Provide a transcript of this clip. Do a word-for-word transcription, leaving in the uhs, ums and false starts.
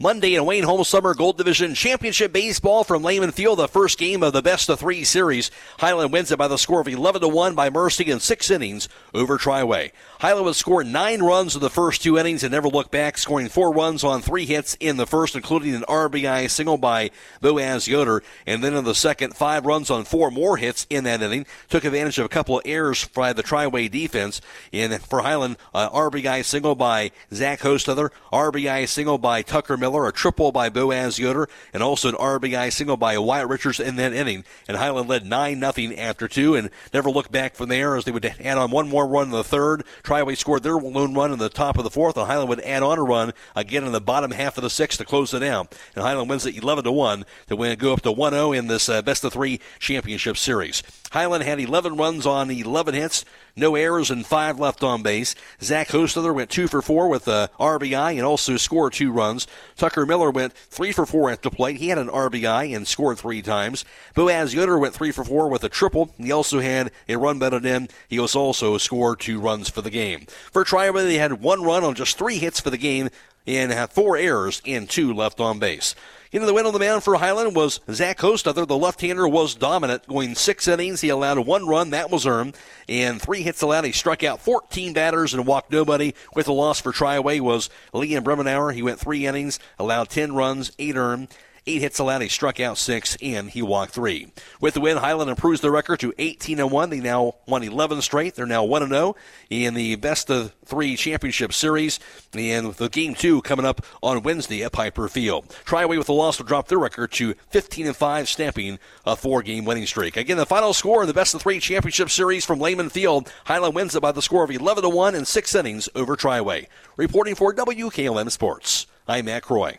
Monday in Wayne Home Summer Gold Division Championship Baseball from Lehman Field, the first game of the best of three series. Highland wins it by the score of eleven to one by Mercy in six innings over Triway. Highland would score nine runs in the first two innings and never look back, scoring four runs on three hits in the first, including an R B I single by Boaz Yoder. And then in the second, five runs on four more hits in that inning. Took advantage of a couple of errors by the Triway defense. And for Highland, uh, R B I single by Zach Hostetler, R B I single by Tucker Miller, a triple by Boaz Yoder, and also an R B I single by Wyatt Richards in that inning. And Highland led nine nothing after two and never looked back from there as they would add on one more run in the third. Triway scored their lone run in the top of the fourth, and Highland would add on a run again in the bottom half of the sixth to close it out. And Highland wins it eleven to one to win, go up to one oh in this uh, best of three championship series. Highland had eleven runs on eleven hits, no errors, and five left on base. Zach Hostetler went two for four with a R B I and also scored two runs. Tucker Miller went three for four at the plate. He had an R B I and scored three times. Boaz Yoder went three for four with a triple. He also had a run batted in. He was also scored two runs for the game. For Triway, they had one run on just three hits for the game and had four errors and two left on base. Into the win on the mound for Highland was Zach Hostetler. The left-hander was dominant, going six innings. He allowed one run, that was earned, and three hits allowed. He struck out fourteen batters and walked nobody. With the loss for Triway was Liam Bremenauer. He went three innings, allowed ten runs, eight earned. Eight hits allowed, he struck out six, and he walked three. With the win, Highland improves their record to eighteen and one. They now won eleven straight. They're now one and oh in the best of three championship series. And with the game two coming up on Wednesday at Piper Field. Triway with the loss will drop their record to fifteen and five, stamping a four-game winning streak. Again, the final score in the best of three championship series from Lehman Field. Highland wins it by the score of eleven to one in six innings over Triway. Reporting for W K L M Sports, I'm Matt Croy.